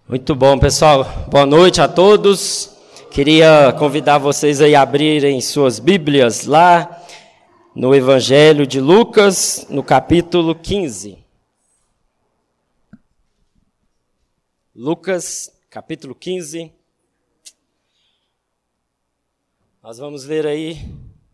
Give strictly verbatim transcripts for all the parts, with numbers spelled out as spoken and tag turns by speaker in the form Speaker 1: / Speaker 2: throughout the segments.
Speaker 1: Muito bom, pessoal. Boa noite a todos. Queria convidar vocês a abrirem suas Bíblias lá no Evangelho de Lucas, no capítulo quinze. Lucas, capítulo quinze. Nós vamos ver aí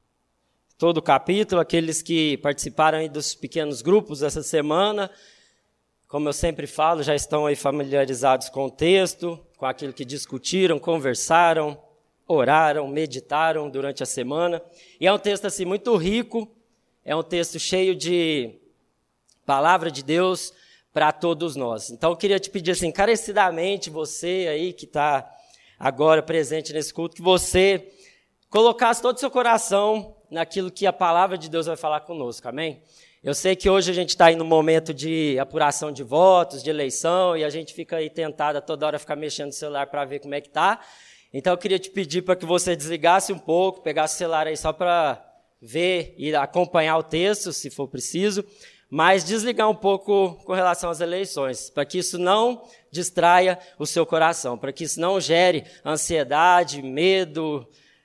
Speaker 1: todo o capítulo. Aqueles que participaram aí dos pequenos grupos essa semana, como eu sempre falo, já estão aí familiarizados com o texto, com aquilo que discutiram, conversaram, oraram, meditaram durante a semana. E é um texto assim muito rico, é um texto cheio de palavra de Deus para todos nós. Então eu queria te pedir assim, encarecidamente, você aí que está agora presente nesse culto, que você colocasse todo o seu coração naquilo que a palavra de Deus vai falar conosco, amém? Eu sei que hoje a gente está aí no momento de apuração de votos, de eleição, e a gente fica aí tentado a toda hora ficar mexendo no celular para ver como é que está. Então eu queria te pedir para que você desligasse um pouco, pegasse o celular aí só para ver e acompanhar o texto, se for preciso, mas desligar um pouco com relação às eleições, para que isso não distraia o seu coração, para que isso não gere ansiedade, medo,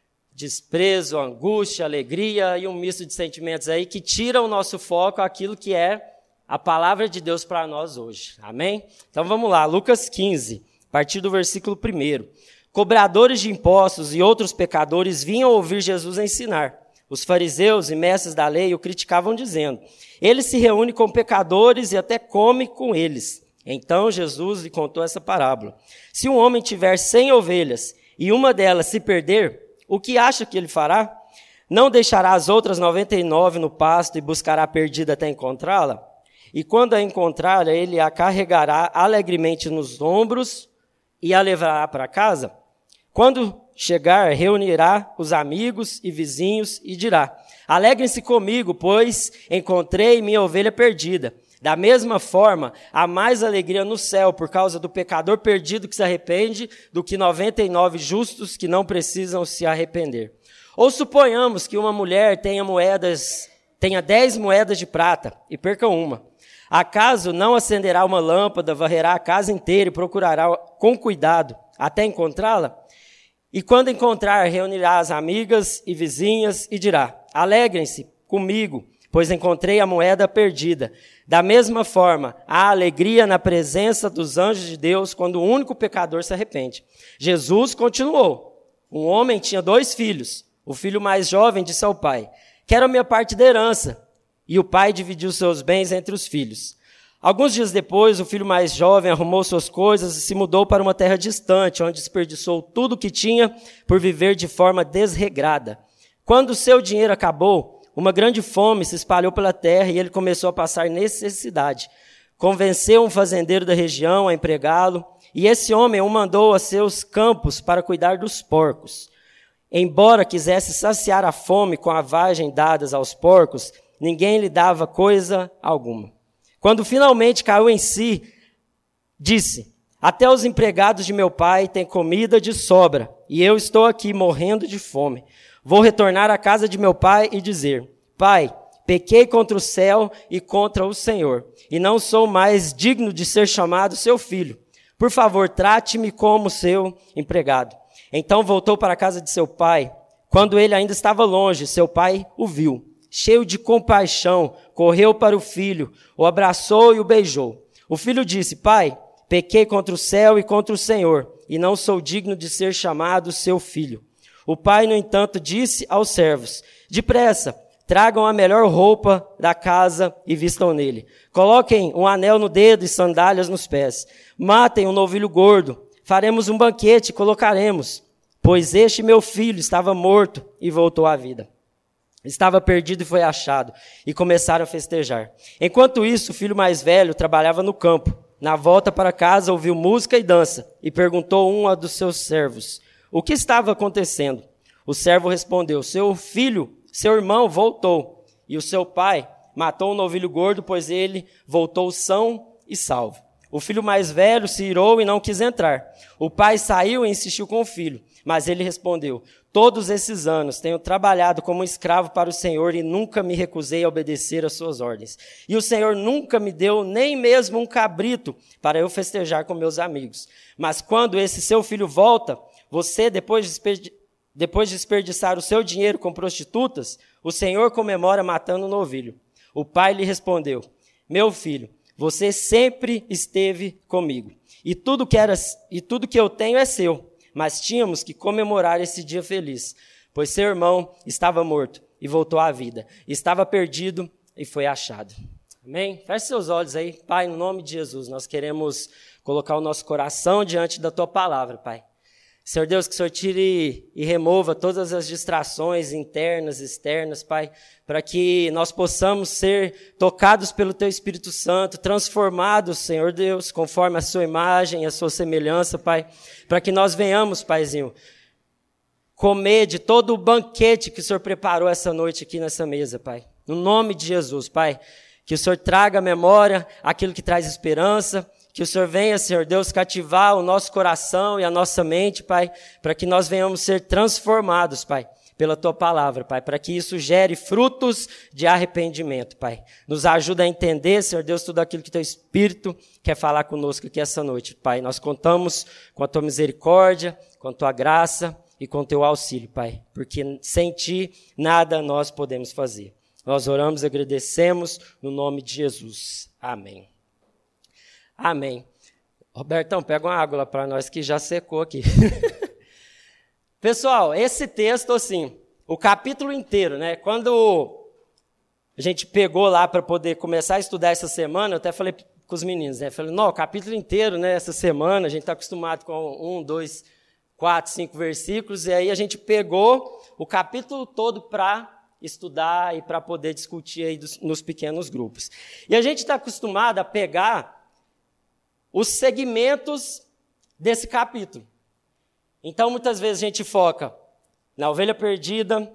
Speaker 1: desprezo, angústia, alegria e um misto de sentimentos aí que tiram o nosso foco àquilo que é a palavra de Deus para nós hoje. Amém? Então vamos lá, Lucas quinze, a partir do versículo primeiro. Cobradores de impostos e outros pecadores vinham ouvir Jesus ensinar. Os fariseus e mestres da lei o criticavam dizendo: ele se reúne com pecadores e até come com eles. Então Jesus lhe contou essa parábola. Se um homem tiver cem ovelhas e uma delas se perder, o que acha que ele fará? Não deixará as outras noventa e nove no pasto e buscará a perdida até encontrá-la? E quando a encontrar, ele a carregará alegremente nos ombros e a levará para casa? Quando chegar, reunirá os amigos e vizinhos e dirá: alegrem-se comigo, pois encontrei minha ovelha perdida. Da mesma forma, há mais alegria no céu por causa do pecador perdido que se arrepende do que noventa e nove justos que não precisam se arrepender. Ou suponhamos que uma mulher tenha moedas, tenha dez moedas de prata e perca uma. Acaso não acenderá uma lâmpada, varrerá a casa inteira e procurará com cuidado até encontrá-la? E quando encontrar, reunirá as amigas e vizinhas e dirá: alegrem-se comigo, pois encontrei a moeda perdida. Da mesma forma, há alegria na presença dos anjos de Deus quando o único pecador se arrepende. Jesus continuou. Um homem tinha dois filhos. O filho mais jovem disse ao pai: quero a minha parte da herança. E o pai dividiu seus bens entre os filhos. Alguns dias depois, o filho mais jovem arrumou suas coisas e se mudou para uma terra distante, onde desperdiçou tudo o que tinha por viver de forma desregrada. Quando o seu dinheiro acabou, uma grande fome se espalhou pela terra e ele começou a passar necessidade. Convenceu um fazendeiro da região a empregá-lo, e esse homem o mandou a seus campos para cuidar dos porcos. Embora quisesse saciar a fome com a vagem dadas aos porcos, ninguém lhe dava coisa alguma. Quando finalmente caiu em si, disse: até os empregados de meu pai têm comida de sobra, e eu estou aqui morrendo de fome. Vou retornar à casa de meu pai e dizer: pai, pequei contra o céu e contra o Senhor, e não sou mais digno de ser chamado seu filho. Por favor, trate-me como seu empregado. Então voltou para a casa de seu pai. Quando ele ainda estava longe, seu pai o viu. Cheio de compaixão, correu para o filho, o abraçou e o beijou. O filho disse: pai, pequei contra o céu e contra o Senhor, e não sou digno de ser chamado seu filho. O pai, no entanto, disse aos servos: depressa, tragam a melhor roupa da casa e vistam nele. Coloquem um anel no dedo e sandálias nos pés. Matem um novilho gordo. Faremos um banquete e colocaremos. Pois este meu filho estava morto e voltou à vida. Estava perdido e foi achado. E começaram a festejar. Enquanto isso, o filho mais velho trabalhava no campo. Na volta para casa, ouviu música e dança. E perguntou a um dos seus servos: o que estava acontecendo? O servo respondeu: seu filho, seu irmão voltou, e o seu pai matou um novilho gordo, pois ele voltou são e salvo. O filho mais velho se irou e não quis entrar. O pai saiu e insistiu com o filho, Mas ele respondeu: todos esses anos tenho trabalhado como escravo para o Senhor e nunca me recusei a obedecer às suas ordens. E o Senhor nunca me deu nem mesmo um cabrito para eu festejar com meus amigos. Mas quando esse seu filho volta, você, depois de desperdi- depois de desperdiçar o seu dinheiro com prostitutas, o Senhor comemora matando um novilho. O pai lhe respondeu: meu filho, você sempre esteve comigo, e tudo que era, e tudo que eu tenho é seu. Mas tínhamos que comemorar esse dia feliz, pois seu irmão estava morto e voltou à vida. Estava perdido e foi achado. Amém? Feche seus olhos aí. Pai, no nome de Jesus, nós queremos colocar o nosso coração diante da Tua palavra, Pai. Senhor Deus, que o Senhor tire e remova todas as distrações internas, externas, Pai, para que nós possamos ser tocados pelo Teu Espírito Santo, transformados, Senhor Deus, conforme a Sua imagem e a Sua semelhança, Pai, para que nós venhamos, Paizinho, comer de todo o banquete que o Senhor preparou essa noite aqui nessa mesa, Pai. No nome de Jesus, Pai, que o Senhor traga à memória aquilo que traz esperança, que o Senhor venha, Senhor Deus, cativar o nosso coração e a nossa mente, Pai, para que nós venhamos ser transformados, Pai, pela Tua palavra, Pai, para que isso gere frutos de arrependimento, Pai. Nos ajuda a entender, Senhor Deus, tudo aquilo que Teu Espírito quer falar conosco aqui essa noite, Pai. Nós contamos com a Tua misericórdia, com a Tua graça e com o Teu auxílio, Pai, porque sem Ti nada nós podemos fazer. Nós oramos e agradecemos no nome de Jesus. Amém. Amém. Robertão, pega uma água lá para nós que já secou aqui. Pessoal, esse texto, assim, o capítulo inteiro, né? Quando a gente pegou lá para poder começar a estudar essa semana, eu até falei com os meninos, né? Falei, não, o capítulo inteiro, né? Essa semana, a gente está acostumado com um, dois, quatro, cinco versículos, e aí a gente pegou o capítulo todo para estudar e para poder discutir aí dos, nos pequenos grupos. E a gente está acostumado a pegar os segmentos desse capítulo. Então, muitas vezes a gente foca na ovelha perdida,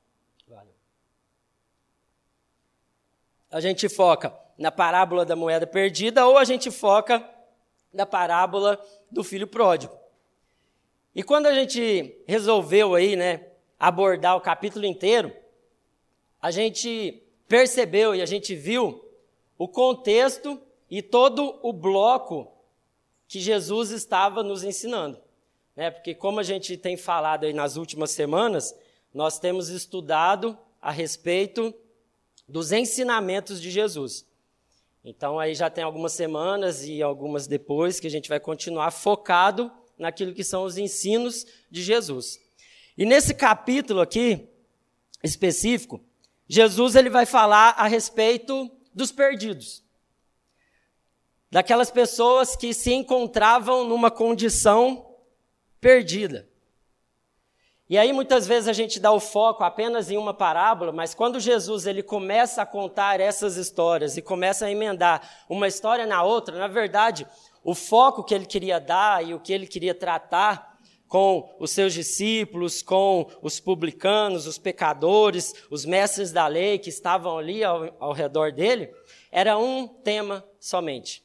Speaker 1: a gente foca na parábola da moeda perdida, ou a gente foca na parábola do filho pródigo. E quando a gente resolveu aí, né, abordar o capítulo inteiro, a gente percebeu e a gente viu o contexto e todo o bloco que Jesus estava nos ensinando. Né? Porque como a gente tem falado aí nas últimas semanas, nós temos estudado a respeito dos ensinamentos de Jesus. Então aí já tem algumas semanas e algumas depois que a gente vai continuar focado naquilo que são os ensinos de Jesus. E nesse capítulo aqui, específico, Jesus ele vai falar a respeito dos perdidos. Daquelas pessoas que se encontravam numa condição perdida. E aí muitas vezes a gente dá o foco apenas em uma parábola, mas quando Jesus ele começa a contar essas histórias e começa a emendar uma história na outra, na verdade, o foco que ele queria dar e o que ele queria tratar com os seus discípulos, com os publicanos, os pecadores, os mestres da lei que estavam ali ao, ao redor dele, era um tema somente: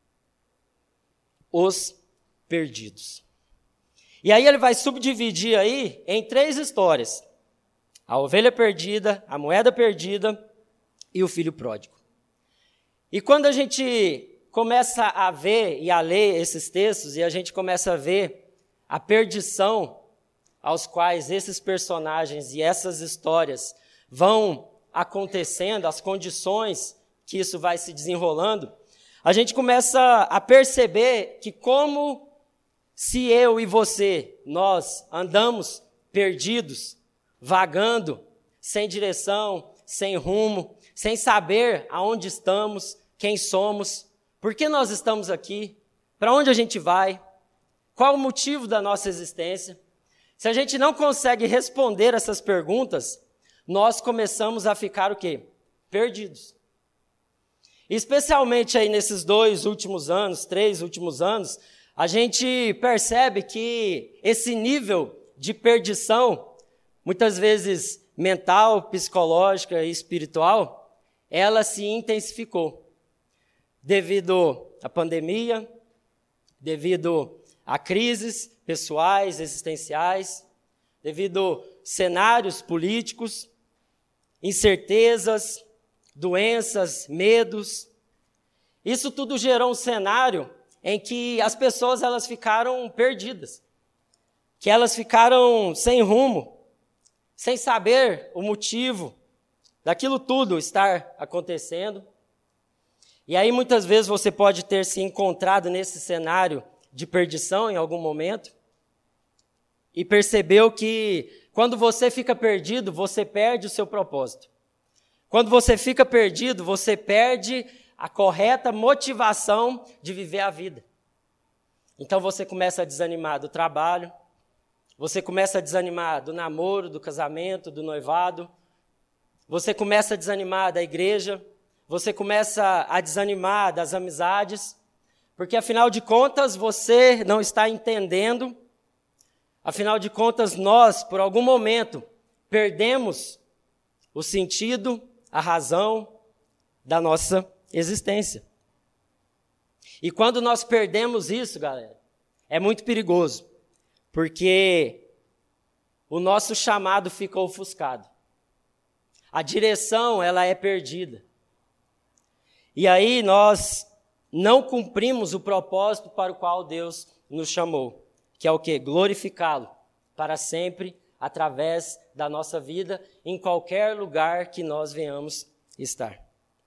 Speaker 1: os perdidos. E aí ele vai subdividir aí em três histórias: a ovelha perdida, a moeda perdida e o filho pródigo. E quando a gente começa a ver e a ler esses textos, e a gente começa a ver a perdição aos quais esses personagens e essas histórias vão acontecendo, as condições que isso vai se desenrolando, a gente começa a perceber que como se eu e você, nós andamos perdidos, vagando, sem direção, sem rumo, sem saber aonde estamos, quem somos, por que nós estamos aqui, para onde a gente vai, qual o motivo da nossa existência. Se a gente não consegue responder essas perguntas, nós começamos a ficar o quê? Perdidos. Especialmente aí nesses dois últimos anos, três últimos anos, a gente percebe que esse nível de perdição, muitas vezes mental, psicológica e espiritual, ela se intensificou devido à pandemia, devido a crises pessoais, existenciais, devido a cenários políticos, incertezas, doenças, medos. Isso tudo gerou um cenário em que as pessoas elas ficaram perdidas, que elas ficaram sem rumo, sem saber o motivo daquilo tudo estar acontecendo. E aí muitas vezes você pode ter se encontrado nesse cenário de perdição em algum momento e percebeu que quando você fica perdido, você perde o seu propósito. Quando você fica perdido, você perde a correta motivação de viver a vida. Então você começa a desanimar do trabalho, você começa a desanimar do namoro, do casamento, do noivado, você começa a desanimar da igreja, você começa a desanimar das amizades, porque afinal de contas você não está entendendo, afinal de contas nós, por algum momento, perdemos o sentido, a razão da nossa existência. E quando nós perdemos isso, galera, é muito perigoso, porque o nosso chamado fica ofuscado. A direção, ela é perdida. E aí nós não cumprimos o propósito para o qual Deus nos chamou, que é o quê? Glorificá-lo para sempre, através da nossa vida, em qualquer lugar que nós venhamos estar.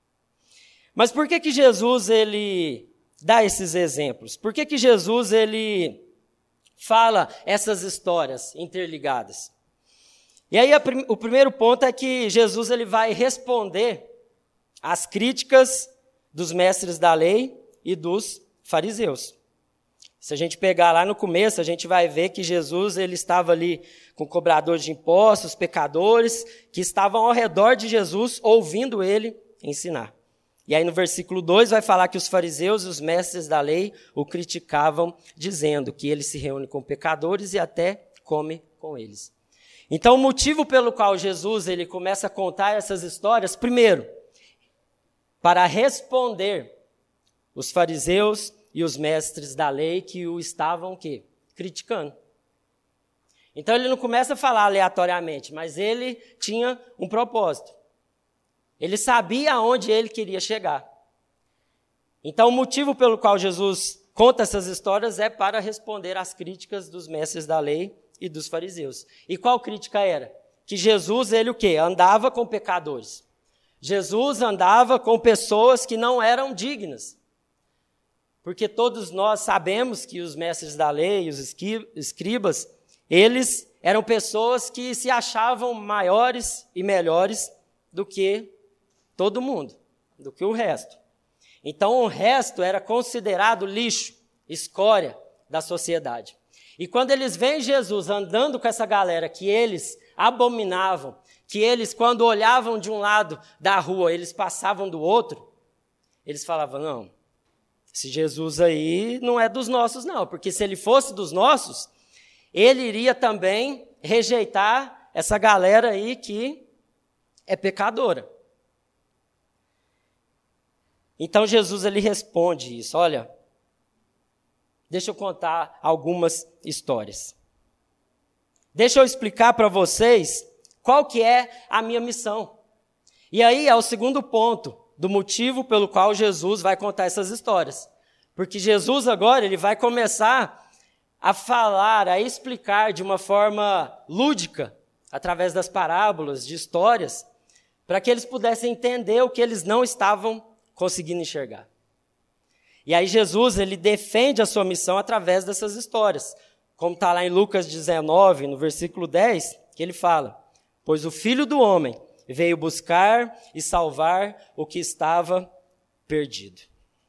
Speaker 1: Mas por que que Jesus, ele dá esses exemplos? Por que que Jesus, ele fala essas histórias interligadas? E aí a, o primeiro ponto é que Jesus, ele vai responder às críticas dos mestres da lei e dos fariseus. Se a gente pegar lá no começo, a gente vai ver que Jesus ele estava ali com cobradores de impostos, pecadores, que estavam ao redor de Jesus, ouvindo ele ensinar. E aí no versículo dois vai falar que os fariseus e os mestres da lei o criticavam, dizendo que ele se reúne com pecadores e até come com eles. Então o motivo pelo qual Jesus ele começa a contar essas histórias, primeiro, para responder os fariseus e os mestres da lei que o estavam o quê? Criticando. Então ele não começa a falar aleatoriamente, mas ele tinha um propósito. Ele sabia aonde ele queria chegar. Então o motivo pelo qual Jesus conta essas histórias é para responder às críticas dos mestres da lei e dos fariseus. E qual crítica era? Que Jesus, ele o quê? Andava com pecadores. Jesus andava com pessoas que não eram dignas. Porque todos nós sabemos que os mestres da lei, os escribas, eles eram pessoas que se achavam maiores e melhores do que todo mundo, do que o resto. Então o resto era considerado lixo, escória da sociedade. E quando eles veem Jesus andando com essa galera que eles abominavam, que eles quando olhavam de um lado da rua, eles passavam do outro, eles falavam, não, esse Jesus aí não é dos nossos não, porque se ele fosse dos nossos, ele iria também rejeitar essa galera aí que é pecadora. Então Jesus ele responde isso, olha, deixa eu contar algumas histórias. Deixa eu explicar para vocês qual que é a minha missão. E aí é o segundo ponto do motivo pelo qual Jesus vai contar essas histórias. Porque Jesus agora ele vai começar a falar, a explicar de uma forma lúdica, através das parábolas, de histórias, para que eles pudessem entender o que eles não estavam conseguindo enxergar. E aí Jesus, ele defende a sua missão através dessas histórias. Como está lá em Lucas dezenove, no versículo dez, que ele fala, pois o Filho do Homem veio buscar e salvar o que estava perdido.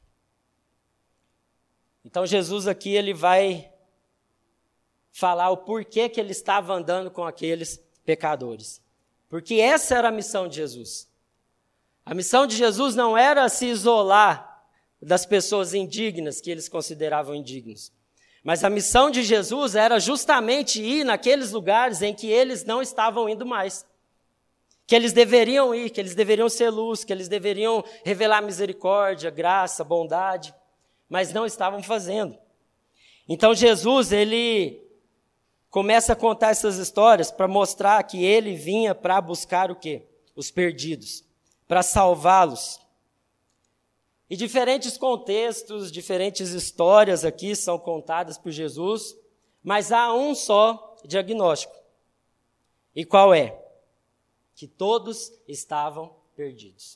Speaker 1: Então Jesus aqui, ele vai falar o porquê que ele estava andando com aqueles pecadores. Porque essa era a missão de Jesus. A missão de Jesus não era se isolar das pessoas indignas, que eles consideravam indignos. Mas a missão de Jesus era justamente ir naqueles lugares em que eles não estavam indo mais. Que eles deveriam ir, que eles deveriam ser luz, que eles deveriam revelar misericórdia, graça, bondade, mas não estavam fazendo. Então Jesus, ele começa a contar essas histórias para mostrar que ele vinha para buscar o quê? Os perdidos, para salvá-los. E diferentes contextos, diferentes histórias aqui são contadas por Jesus, mas há um só diagnóstico. E qual é? Que todos estavam perdidos.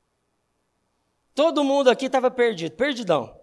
Speaker 1: Todo mundo aqui estava perdido, perdidão.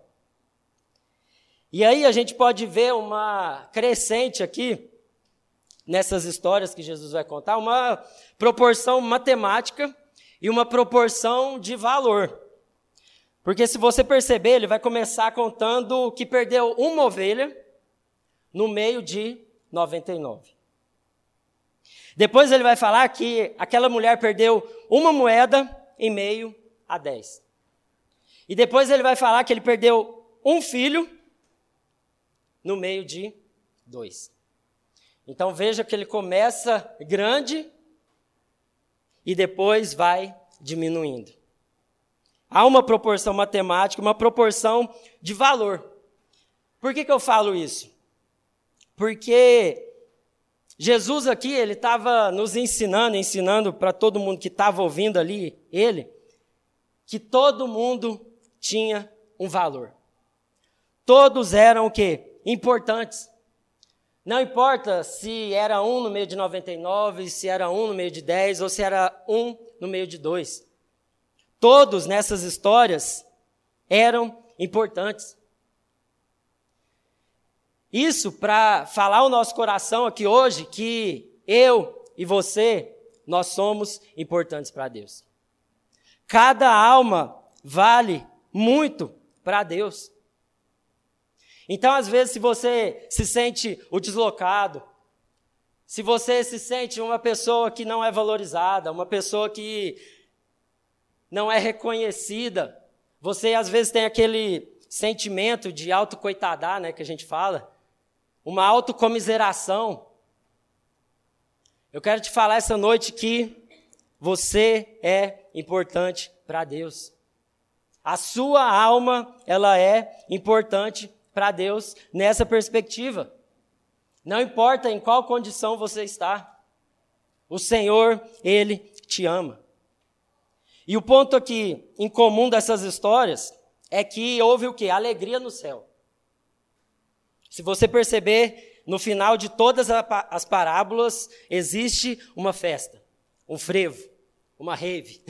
Speaker 1: E aí a gente pode ver uma crescente aqui, nessas histórias que Jesus vai contar, uma proporção matemática e uma proporção de valor. Porque se você perceber, ele vai começar contando que perdeu uma ovelha no meio de noventa e nove. Depois ele vai falar que aquela mulher perdeu uma moeda em meio a dez. E depois ele vai falar que ele perdeu um filho no meio de dois. Então veja que ele começa grande e depois vai diminuindo. Há uma proporção matemática, uma proporção de valor. Por que que eu falo isso? Porque Jesus aqui, ele estava nos ensinando, ensinando para todo mundo que estava ouvindo ali, ele, que todo mundo tinha um valor. Todos eram o quê? Importantes. Não importa se era um no meio de noventa e nove, se era um no meio de dez, ou se era um no meio de dois. Todos nessas histórias eram importantes. Isso para falar ao nosso coração aqui hoje que eu e você, nós somos importantes para Deus. Cada alma vale muito para Deus. Então, às vezes, se você se sente o deslocado, se você se sente uma pessoa que não é valorizada, uma pessoa que não é reconhecida, você às vezes tem aquele sentimento de autocoitadar, né, que a gente fala, uma autocomiseração. Eu quero te falar essa noite que você é importante para Deus. A sua alma, ela é importante para Deus nessa perspectiva. Não importa em qual condição você está, o Senhor, Ele te ama. E o ponto aqui em comum dessas histórias é que houve o quê? Alegria no céu. Se você perceber, no final de todas as parábolas, existe uma festa, um frevo, uma rave.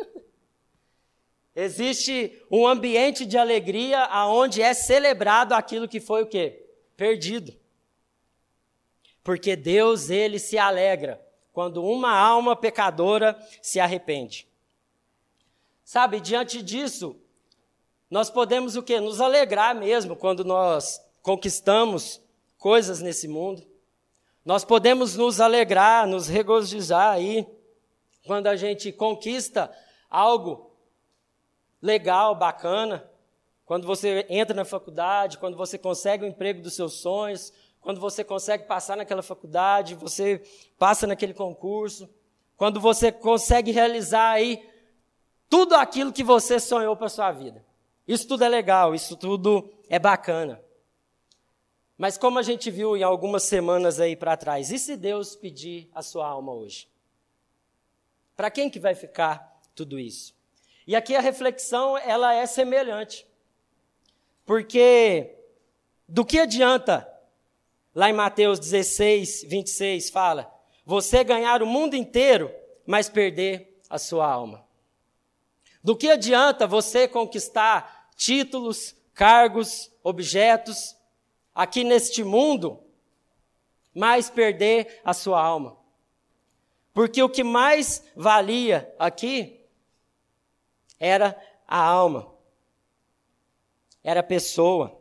Speaker 1: Existe um ambiente de alegria onde é celebrado aquilo que foi o quê? Perdido. Porque Deus, Ele se alegra quando uma alma pecadora se arrepende. Sabe, diante disso, nós podemos o quê? Nos alegrar mesmo quando nós conquistamos coisas nesse mundo. Nós podemos nos alegrar, nos regozijar aí, quando a gente conquista algo legal, bacana, quando você entra na faculdade, quando você consegue o emprego dos seus sonhos, quando você consegue passar naquela faculdade, você passa naquele concurso, quando você consegue realizar aí tudo aquilo que você sonhou para a sua vida. Isso tudo é legal, isso tudo é bacana. Mas como a gente viu em algumas semanas aí para trás, e se Deus pedir a sua alma hoje? Para quem que vai ficar tudo isso? E aqui a reflexão, ela é semelhante. Porque do que adianta, lá em Mateus dezesseis, vinte e seis, fala, você ganhar o mundo inteiro, mas perder a sua alma. Do que adianta você conquistar títulos, cargos, objetos, aqui neste mundo, mas perder a sua alma? Porque o que mais valia aqui era a alma, era a pessoa.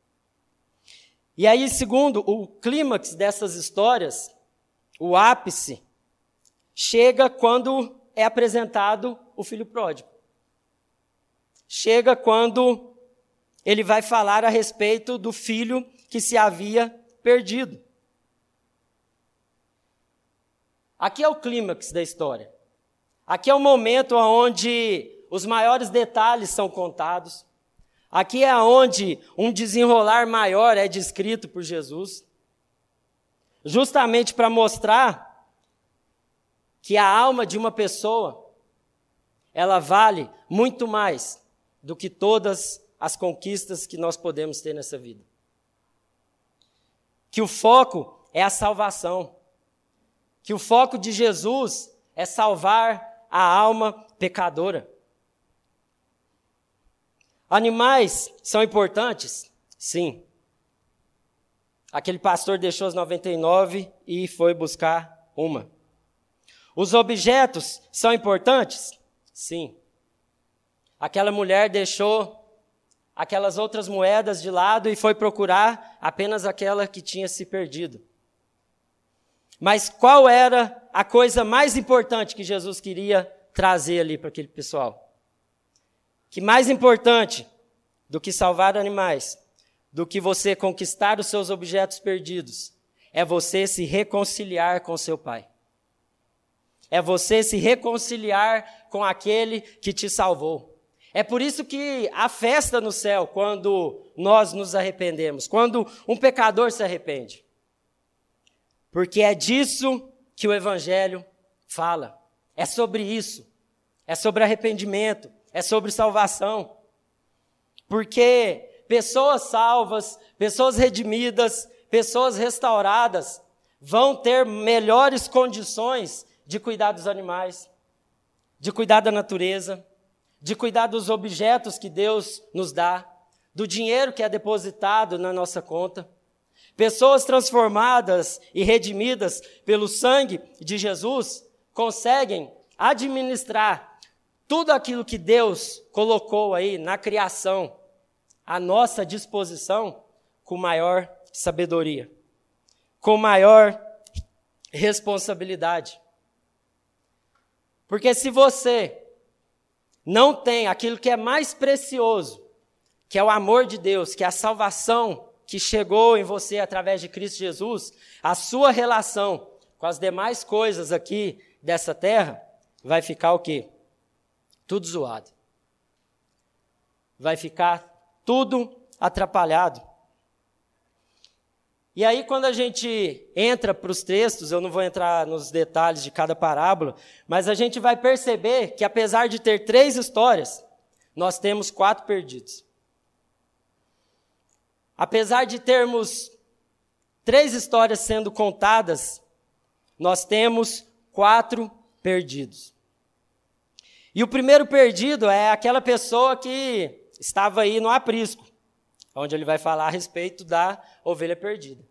Speaker 1: E aí, segundo o clímax dessas histórias, o ápice, chega quando é apresentado o filho pródigo. Chega quando ele vai falar a respeito do filho que se havia perdido. Aqui é o clímax da história. Aqui é o momento onde os maiores detalhes são contados, Aqui é onde um desenrolar maior é descrito por Jesus, justamente para mostrar que a alma de uma pessoa, ela vale muito mais do que todas as conquistas que nós podemos ter nessa vida. Que o foco é a salvação. Que o foco de Jesus é salvar a alma pecadora. Animais são importantes? Sim. Aquele pastor deixou as noventa e nove e foi buscar uma. Os objetos são importantes? Sim. Aquela mulher deixou aquelas outras moedas de lado e foi procurar apenas aquela que tinha se perdido. Mas qual era a coisa mais importante que Jesus queria trazer ali para aquele pessoal? Que mais importante do que salvar animais, do que você conquistar os seus objetos perdidos, é você se reconciliar com seu Pai. É você se reconciliar com aquele que te salvou. É por isso que a festa no céu, quando nós nos arrependemos, quando um pecador se arrepende. Porque é disso que o Evangelho fala. É sobre isso. É sobre arrependimento. É sobre salvação. Porque pessoas salvas, pessoas redimidas, pessoas restauradas vão ter melhores condições de cuidar dos animais, de cuidar da natureza, de cuidar dos objetos que Deus nos dá, do dinheiro que é depositado na nossa conta. Pessoas transformadas e redimidas pelo sangue de Jesus conseguem administrar tudo aquilo que Deus colocou aí na criação à nossa disposição com maior sabedoria, com maior responsabilidade. Porque se você não tem aquilo que é mais precioso, que é o amor de Deus, que é a salvação que chegou em você através de Cristo Jesus, a sua relação com as demais coisas aqui dessa terra vai ficar o quê? Tudo zoado. Vai ficar tudo atrapalhado. E aí, quando a gente entra para os textos, eu não vou entrar nos detalhes de cada parábola, mas a gente vai perceber que, apesar de ter três histórias, nós temos quatro perdidos. Apesar de termos três histórias sendo contadas, nós temos quatro perdidos. E o primeiro perdido é aquela pessoa que estava aí no aprisco, onde ele vai falar a respeito da ovelha perdida.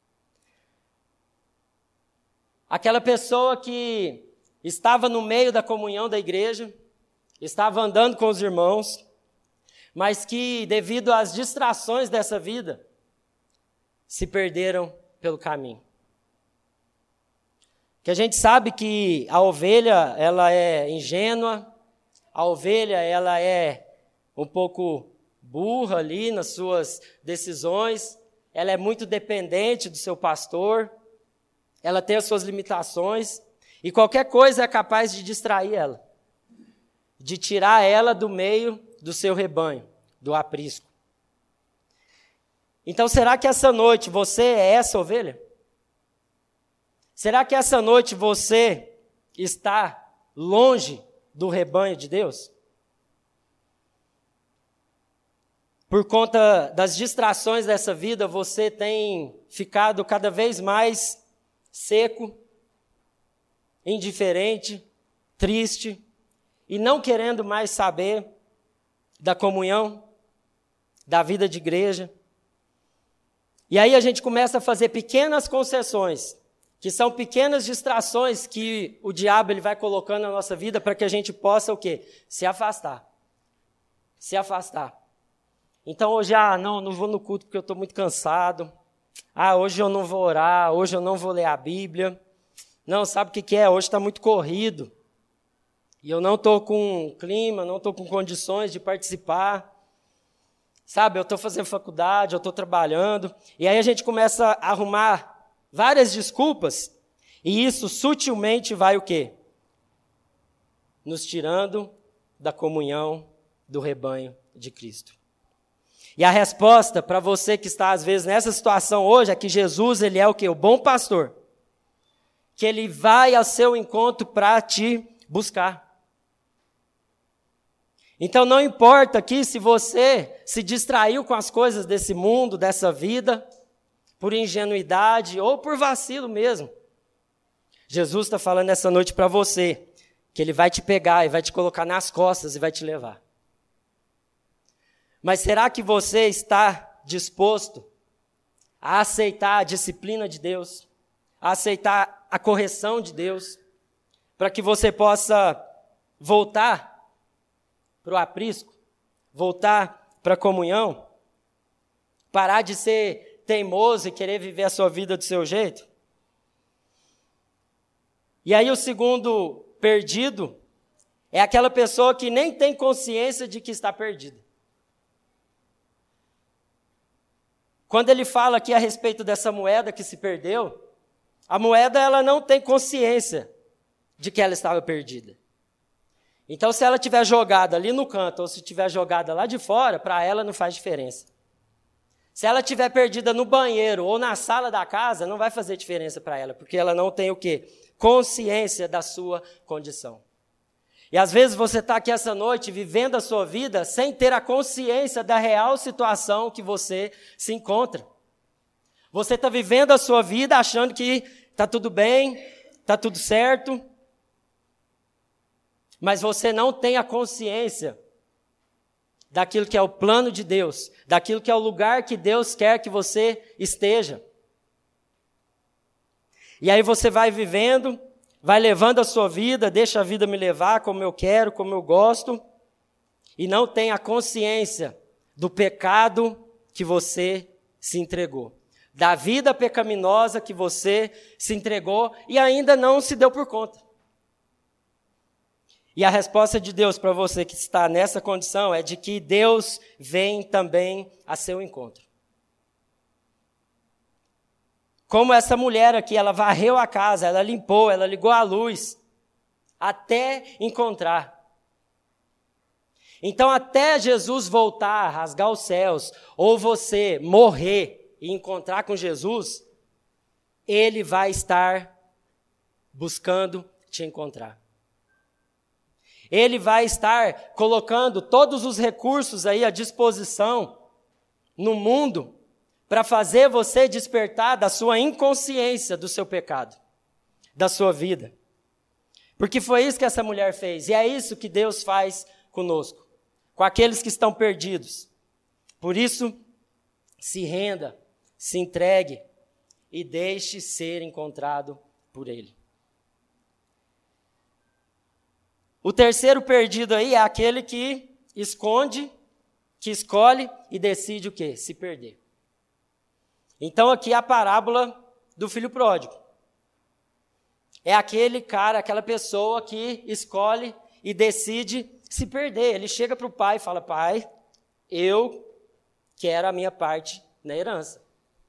Speaker 1: Aquela pessoa que estava no meio da comunhão da igreja, estava andando com os irmãos, mas que, devido às distrações dessa vida, se perderam pelo caminho. Que a gente sabe que a ovelha, ela é ingênua, a ovelha, ela é um pouco burra ali nas suas decisões, ela é muito dependente do seu pastor, ela tem as suas limitações, e qualquer coisa é capaz de distrair ela, de tirar ela do meio do seu rebanho, do aprisco. Então, será que essa noite você é essa ovelha? Será que essa noite você está longe do rebanho de Deus? Por conta das distrações dessa vida, você tem ficado cada vez mais seco, indiferente, triste, e não querendo mais saber da comunhão, da vida de igreja. E aí a gente começa a fazer pequenas concessões, que são pequenas distrações que o diabo ele vai colocando na nossa vida para que a gente possa o quê? Se afastar. Se afastar. Então hoje, ah, não, não vou no culto porque eu estou muito cansado. Ah, hoje eu não vou orar, hoje eu não vou ler a Bíblia. Não, sabe o que que é? Hoje está muito corrido. E eu não estou com clima, não estou com condições de participar. Sabe, eu estou fazendo faculdade, eu estou trabalhando. E aí a gente começa a arrumar várias desculpas. E isso sutilmente vai o quê? Nos tirando da comunhão do rebanho de Cristo. E a resposta para você que está, às vezes, nessa situação hoje, é que Jesus, ele é o quê? O bom pastor. Que ele vai ao seu encontro para te buscar. Então, não importa aqui se você se distraiu com as coisas desse mundo, dessa vida, por ingenuidade ou por vacilo mesmo. Jesus está falando essa noite para você, que ele vai te pegar e vai te colocar nas costas e vai te levar. Mas será que você está disposto a aceitar a disciplina de Deus, a aceitar a correção de Deus, para que você possa voltar para o aprisco, voltar para a comunhão, parar de ser teimoso e querer viver a sua vida do seu jeito? E aí o segundo perdido é aquela pessoa que nem tem consciência de que está perdida. Quando ele fala aqui a respeito dessa moeda que se perdeu, a moeda ela não tem consciência de que ela estava perdida. Então, se ela estiver jogada ali no canto ou se estiver jogada lá de fora, para ela não faz diferença. Se ela estiver perdida no banheiro ou na sala da casa, não vai fazer diferença para ela, porque ela não tem o quê? Consciência da sua condição. E às vezes você está aqui essa noite vivendo a sua vida sem ter a consciência da real situação que você se encontra. Você está vivendo a sua vida achando que está tudo bem, está tudo certo, mas você não tem a consciência daquilo que é o plano de Deus, daquilo que é o lugar que Deus quer que você esteja. E aí você vai vivendo, vai levando a sua vida, deixa a vida me levar como eu quero, como eu gosto, e não tem a consciência do pecado que você se entregou, da vida pecaminosa que você se entregou e ainda não se deu por conta. E a resposta de Deus para você que está nessa condição é de que Deus vem também a seu encontro. Como essa mulher aqui, ela varreu a casa, ela limpou, ela ligou a luz, até encontrar. Então, até Jesus voltar, rasgar os céus, ou você morrer e encontrar com Jesus, Ele vai estar buscando te encontrar. Ele vai estar colocando todos os recursos aí à disposição no mundo para fazer você despertar da sua inconsciência do seu pecado, da sua vida. Porque foi isso que essa mulher fez, e é isso que Deus faz conosco, com aqueles que estão perdidos. Por isso, se renda, se entregue e deixe ser encontrado por Ele. O terceiro perdido aí é aquele que esconde, que escolhe e decide o quê? Se perder. Então aqui é a parábola do filho pródigo. É aquele cara, aquela pessoa que escolhe e decide se perder. Ele chega para o pai e fala: pai, eu quero a minha parte na herança.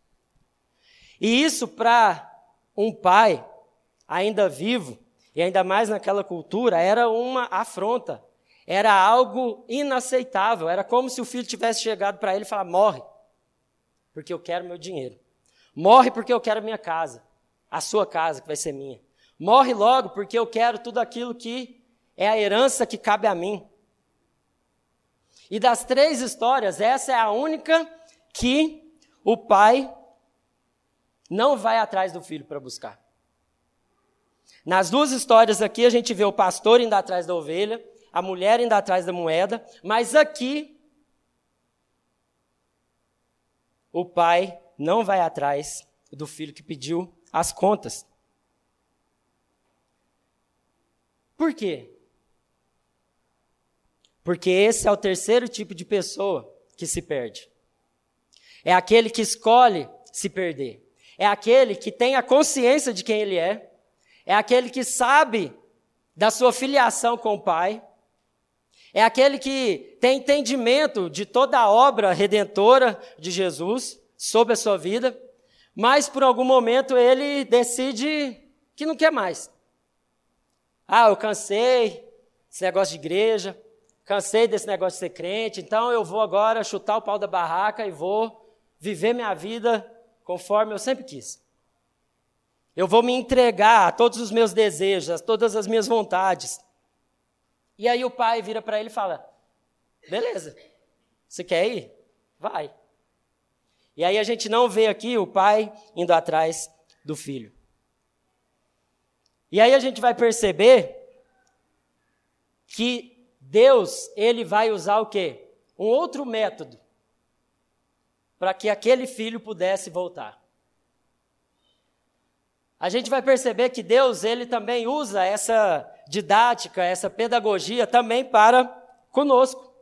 Speaker 1: E isso para um pai ainda vivo, e ainda mais naquela cultura, era uma afronta. Era algo inaceitável. Era como se o filho tivesse chegado para ele e falar: morre, porque eu quero meu dinheiro. Morre porque eu quero minha casa, a sua casa que vai ser minha. Morre logo porque eu quero tudo aquilo que é a herança que cabe a mim. E das três histórias, essa é a única que o pai não vai atrás do filho para buscar. Nas duas histórias aqui, a gente vê o pastor indo atrás da ovelha, a mulher indo atrás da moeda, mas aqui o pai não vai atrás do filho que pediu as contas. Por quê? Porque esse é o terceiro tipo de pessoa que se perde. É aquele que escolhe se perder. É aquele que tem a consciência de quem ele é. É aquele que sabe da sua filiação com o Pai. É aquele que tem entendimento de toda a obra redentora de Jesus sobre a sua vida, mas por algum momento ele decide que não quer mais. Ah, eu cansei, esse negócio de igreja, cansei desse negócio de ser crente, então eu vou agora chutar o pau da barraca e vou viver minha vida conforme eu sempre quis. Eu vou me entregar a todos os meus desejos, a todas as minhas vontades. E aí o pai vira para ele e fala, beleza, você quer ir? Vai. E aí a gente não vê aqui o pai indo atrás do filho. E aí a gente vai perceber que Deus, ele vai usar o quê? Um outro método para que aquele filho pudesse voltar. A gente vai perceber que Deus, ele também usa essa didática, essa pedagogia também para conosco.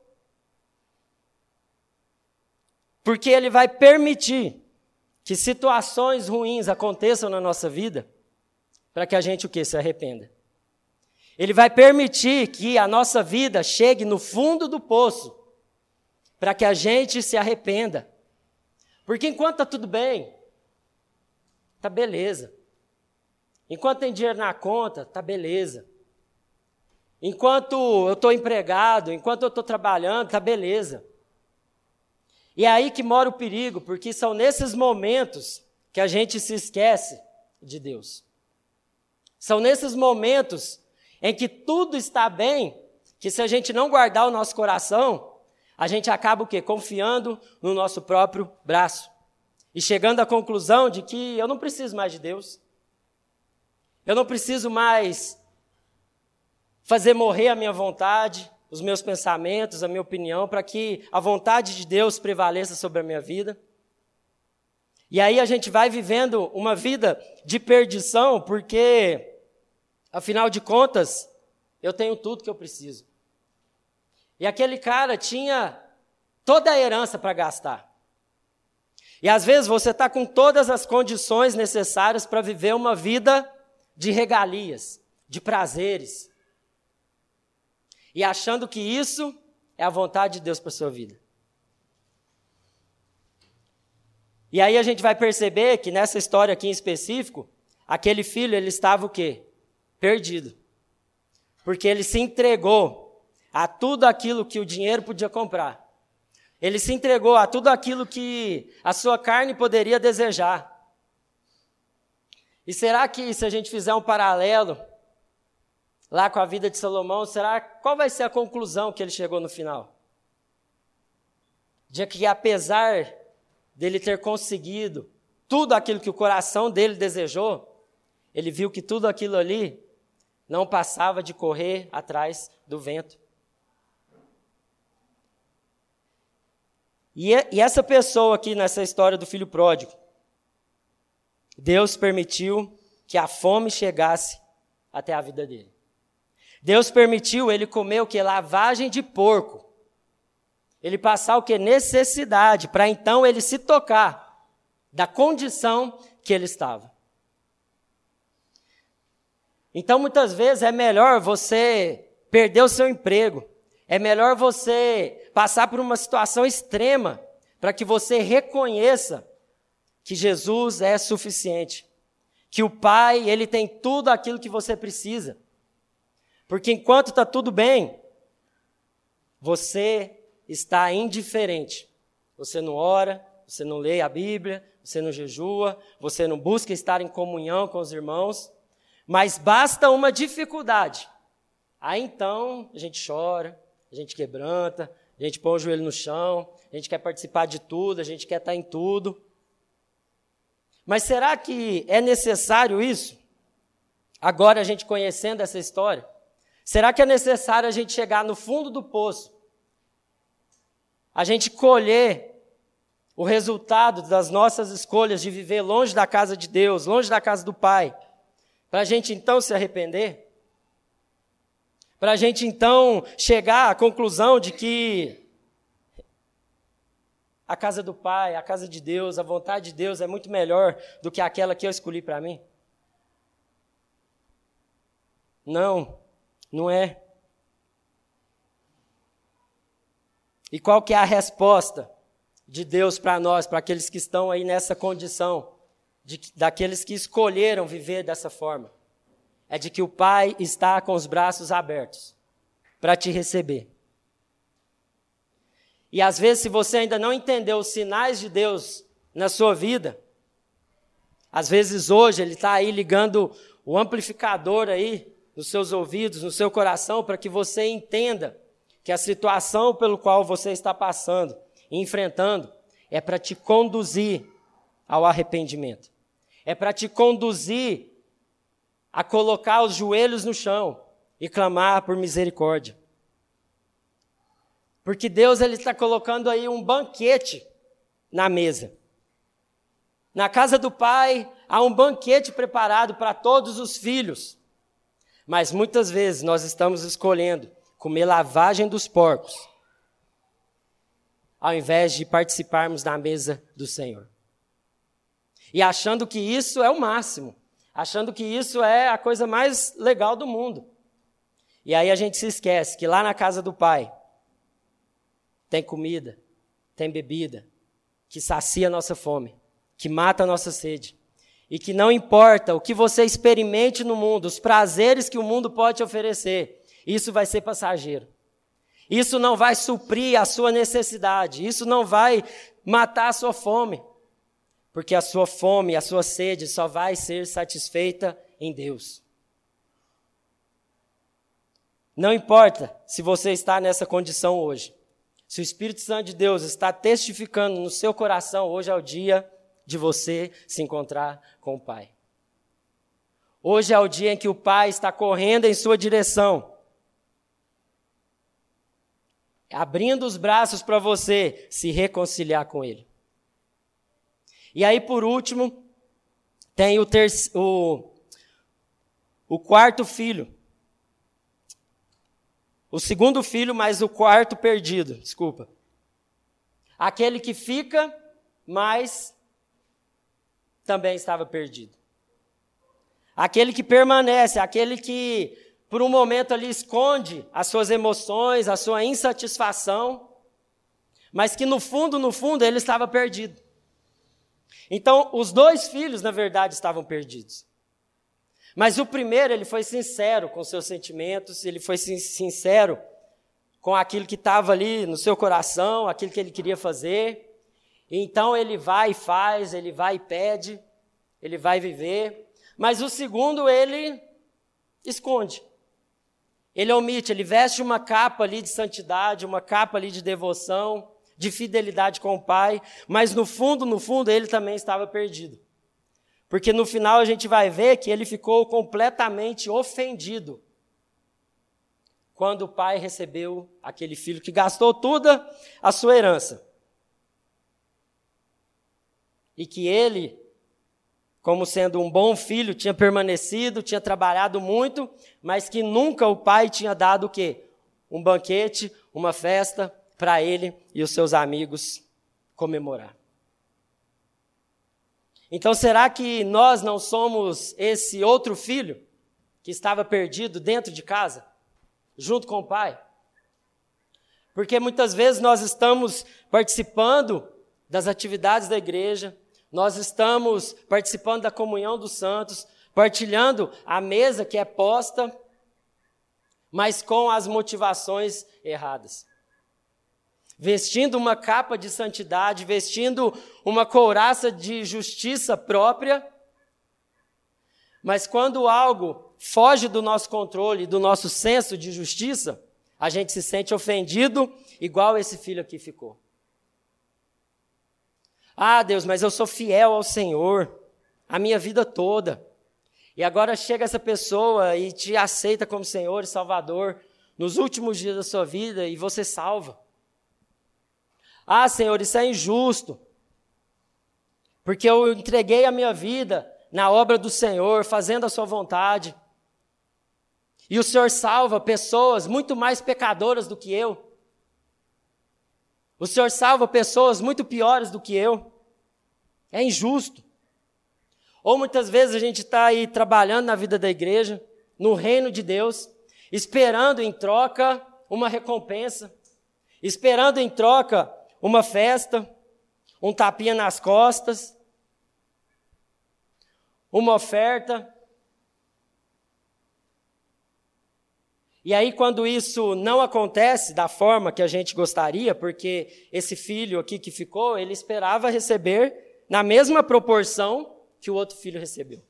Speaker 1: Porque ele vai permitir que situações ruins aconteçam na nossa vida para que a gente o quê? Se arrependa. Ele vai permitir que a nossa vida chegue no fundo do poço para que a gente se arrependa. Porque enquanto está tudo bem, está beleza. Enquanto tem dinheiro na conta, está beleza. Enquanto eu estou empregado, enquanto eu estou trabalhando, está beleza. E é aí que mora o perigo, porque são nesses momentos que a gente se esquece de Deus. São nesses momentos em que tudo está bem, que se a gente não guardar o nosso coração, a gente acaba o quê? Confiando no nosso próprio braço. E chegando à conclusão de que eu não preciso mais de Deus. Eu não preciso mais fazer morrer a minha vontade, os meus pensamentos, a minha opinião, para que a vontade de Deus prevaleça sobre a minha vida. E aí a gente vai vivendo uma vida de perdição, porque, afinal de contas, eu tenho tudo que eu preciso. E aquele cara tinha toda a herança para gastar. E às vezes você está com todas as condições necessárias para viver uma vida de regalias, de prazeres. E achando que isso é a vontade de Deus para a sua vida. E aí a gente vai perceber que nessa história aqui em específico, aquele filho, ele estava o quê? Perdido. Porque ele se entregou a tudo aquilo que o dinheiro podia comprar. Ele se entregou a tudo aquilo que a sua carne poderia desejar. E será que se a gente fizer um paralelo lá com a vida de Salomão, será qual vai ser a conclusão que ele chegou no final? De que apesar dele ter conseguido tudo aquilo que o coração dele desejou, ele viu que tudo aquilo ali não passava de correr atrás do vento. E, e essa pessoa aqui nessa história do filho pródigo, Deus permitiu que a fome chegasse até a vida dele. Deus permitiu ele comer o que? Lavagem de porco. Ele passar o que? Necessidade, para então ele se tocar da condição que ele estava. Então, muitas vezes, é melhor você perder o seu emprego. É melhor você passar por uma situação extrema para que você reconheça que Jesus é suficiente. Que o Pai, Ele tem tudo aquilo que você precisa. Porque enquanto está tudo bem, você está indiferente. Você não ora, você não lê a Bíblia, você não jejua, você não busca estar em comunhão com os irmãos, mas basta uma dificuldade. Aí então a gente chora, a gente quebranta, a gente põe o joelho no chão, a gente quer participar de tudo, a gente quer estar em tudo. Mas será que é necessário isso? Agora a gente conhecendo essa história, será que é necessário a gente chegar no fundo do poço, a gente colher o resultado das nossas escolhas de viver longe da casa de Deus, longe da casa do Pai, para a gente então se arrepender? Para a gente então chegar à conclusão de que a casa do Pai, a casa de Deus, a vontade de Deus é muito melhor do que aquela que eu escolhi para mim? Não, não é. E qual que é a resposta de Deus para nós, para aqueles que estão aí nessa condição, de, daqueles que escolheram viver dessa forma? É de que o Pai está com os braços abertos para te receber. E às vezes, se você ainda não entendeu os sinais de Deus na sua vida, às vezes hoje Ele está aí ligando o amplificador aí nos seus ouvidos, no seu coração, para que você entenda que a situação pelo qual você está passando e enfrentando é para te conduzir ao arrependimento. É para te conduzir a colocar os joelhos no chão e clamar por misericórdia. Porque Deus ele está colocando aí um banquete na mesa. Na casa do Pai há um banquete preparado para todos os filhos. Mas muitas vezes nós estamos escolhendo comer lavagem dos porcos, ao invés de participarmos da mesa do Senhor. E achando que isso é o máximo, achando que isso é a coisa mais legal do mundo. E aí a gente se esquece que lá na casa do Pai tem comida, tem bebida, que sacia a nossa fome, que mata a nossa sede. E que não importa o que você experimente no mundo, os prazeres que o mundo pode te oferecer, isso vai ser passageiro. Isso não vai suprir a sua necessidade, isso não vai matar a sua fome. Porque a sua fome, a sua sede só vai ser satisfeita em Deus. Não importa se você está nessa condição hoje. Se o Espírito Santo de Deus está testificando no seu coração, hoje é o dia de você se encontrar com o Pai. Hoje é o dia em que o Pai está correndo em sua direção, abrindo os braços para você se reconciliar com Ele. E aí, por último, tem o, terci- o, o quarto filho. O segundo filho, mas o quarto perdido, desculpa. Aquele que fica, mas também estava perdido. Aquele que permanece, aquele que por um momento ali esconde as suas emoções, a sua insatisfação, mas que no fundo, no fundo, ele estava perdido. Então, os dois filhos, na verdade, estavam perdidos. Mas o primeiro, ele foi sincero com seus sentimentos, ele foi sincero com aquilo que estava ali no seu coração, aquilo que ele queria fazer. Então, ele vai e faz, ele vai e pede, ele vai viver. Mas o segundo, ele esconde. Ele omite, ele veste uma capa ali de santidade, uma capa ali de devoção, de fidelidade com o Pai, mas no fundo, no fundo, ele também estava perdido. Porque no final a gente vai ver que ele ficou completamente ofendido quando o pai recebeu aquele filho que gastou toda a sua herança. E que ele, como sendo um bom filho, tinha permanecido, tinha trabalhado muito, mas que nunca o pai tinha dado o quê? Um banquete, uma festa para ele e os seus amigos comemorar. Então, será que nós não somos esse outro filho que estava perdido dentro de casa, junto com o pai? Porque muitas vezes nós estamos participando das atividades da igreja, nós estamos participando da comunhão dos santos, partilhando a mesa que é posta, mas com as motivações erradas. Vestindo uma capa de santidade, vestindo uma couraça de justiça própria, mas quando algo foge do nosso controle, do nosso senso de justiça, a gente se sente ofendido, igual esse filho aqui ficou. Ah, Deus, mas eu sou fiel ao Senhor a minha vida toda. E agora chega essa pessoa e te aceita como Senhor e Salvador nos últimos dias da sua vida e você salva. Ah, Senhor, isso é injusto, porque eu entreguei a minha vida na obra do Senhor, fazendo a sua vontade. E o Senhor salva pessoas muito mais pecadoras do que eu. O Senhor salva pessoas muito piores do que eu. É injusto. Ou muitas vezes a gente está aí trabalhando na vida da igreja, no reino de Deus, esperando em troca uma recompensa, esperando em troca uma festa, um tapinha nas costas, uma oferta. E aí, quando isso não acontece da forma que a gente gostaria, porque esse filho aqui que ficou, ele esperava receber na mesma proporção que o outro filho recebeu.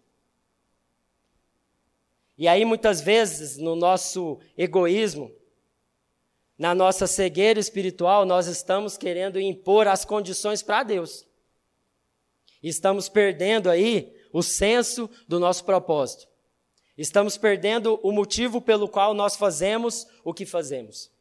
Speaker 1: E aí, muitas vezes, no nosso egoísmo, na nossa cegueira espiritual, nós estamos querendo impor as condições para Deus. E estamos perdendo aí o senso do nosso propósito. Estamos perdendo o motivo pelo qual nós fazemos o que fazemos.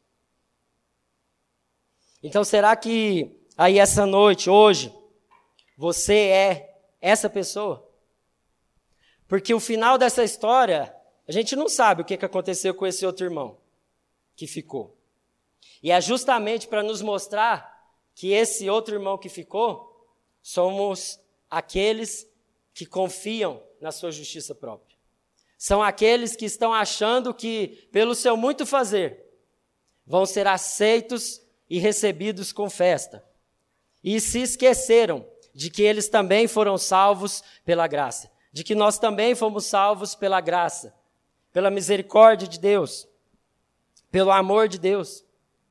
Speaker 1: Então, será que aí essa noite, hoje, você é essa pessoa? Porque o final dessa história, a gente não sabe o que aconteceu com esse outro irmão que ficou. E é justamente para nos mostrar que esse outro irmão que ficou, somos aqueles que confiam na sua justiça própria. São aqueles que estão achando que, pelo seu muito fazer, vão ser aceitos e recebidos com festa. E se esqueceram de que eles também foram salvos pela graça. De que nós também fomos salvos pela graça, pela misericórdia de Deus, pelo amor de Deus.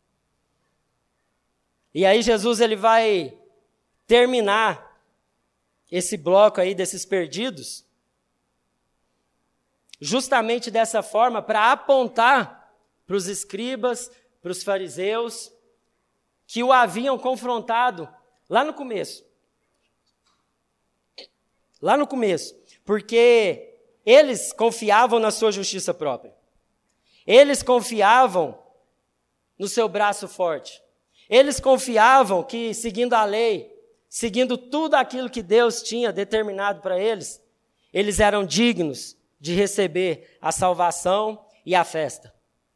Speaker 1: E aí Jesus ele vai terminar esse bloco aí desses perdidos, justamente dessa forma, para apontar para os escribas, para os fariseus, que o haviam confrontado lá no começo. Lá no começo. Porque eles confiavam na sua justiça própria. Eles confiavam no seu braço forte. Eles confiavam que, seguindo a lei, seguindo tudo aquilo que Deus tinha determinado para eles, eles eram dignos de receber a salvação e a festa.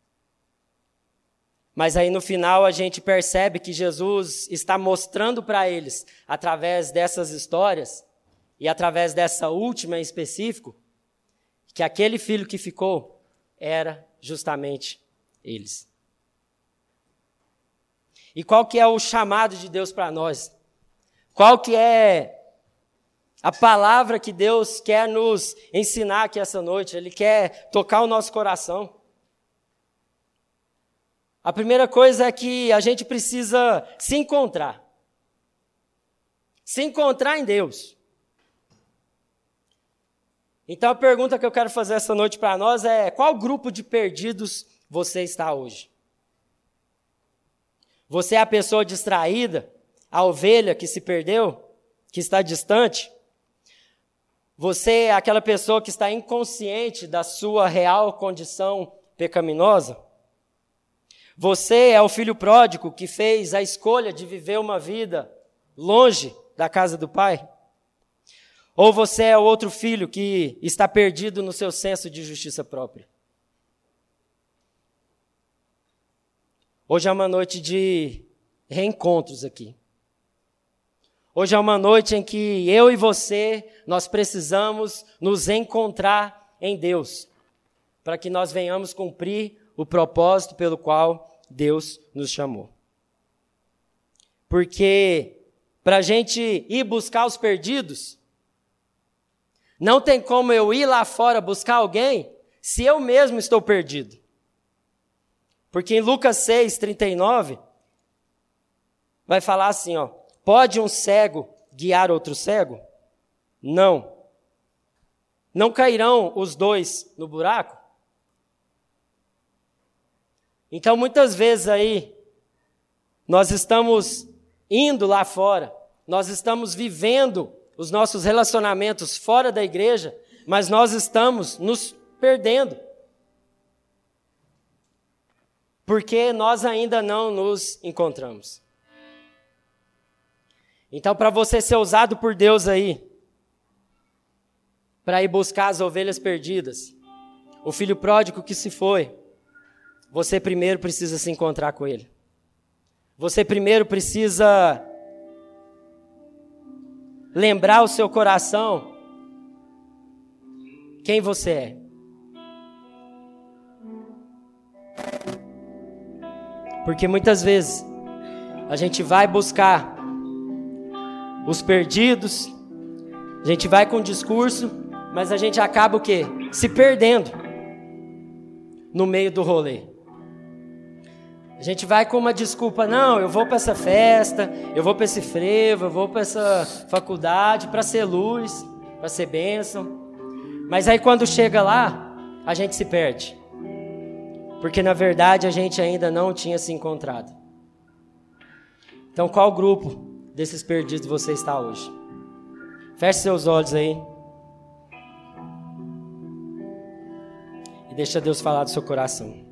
Speaker 1: Mas aí no final a gente percebe que Jesus está mostrando para eles, através dessas histórias, e através dessa última em específico, que aquele filho que ficou era justamente eles. E qual que é o chamado de Deus para nós? Qual que é a palavra que Deus quer nos ensinar aqui essa noite? Ele quer tocar o nosso coração. A primeira coisa é que a gente precisa se encontrar. Se encontrar em Deus. Então a pergunta que eu quero fazer essa noite para nós é: qual grupo de perdidos você está hoje? Você é a pessoa distraída? A ovelha que se perdeu? Que está distante? Você é aquela pessoa que está inconsciente da sua real condição pecaminosa? Você é o filho pródigo que fez a escolha de viver uma vida longe da casa do pai? Ou você é o outro filho que está perdido no seu senso de justiça própria? Hoje é uma noite de reencontros aqui. Hoje é uma noite em que eu e você, nós precisamos nos encontrar em Deus, para que nós venhamos cumprir o propósito pelo qual Deus nos chamou. Porque para a gente ir buscar os perdidos, não tem como eu ir lá fora buscar alguém se eu mesmo estou perdido. Porque em Lucas seis, trinta e nove, vai falar assim, ó: pode um cego guiar outro cego? Não. Não cairão os dois no buraco? Então, muitas vezes aí, nós estamos indo lá fora, nós estamos vivendo os nossos relacionamentos fora da igreja, mas nós estamos nos perdendo. Porque nós ainda não nos encontramos. Então, para você ser usado por Deus aí, para ir buscar as ovelhas perdidas, o filho pródigo que se foi, você primeiro precisa se encontrar com ele. Você primeiro precisa lembrar o seu coração quem você é. Porque muitas vezes a gente vai buscar os perdidos, a gente vai com discurso, mas a gente acaba o quê? Se perdendo. no meio do rolê. A gente vai com uma desculpa, não, eu vou para essa festa, eu vou para esse frevo, eu vou para essa faculdade para ser luz, para ser bênção. Mas aí quando chega lá, a gente se perde. Porque na verdade a gente ainda não tinha se encontrado. Então qual grupo desses perdidos você está hoje? Feche seus olhos aí. E deixa Deus falar do seu coração.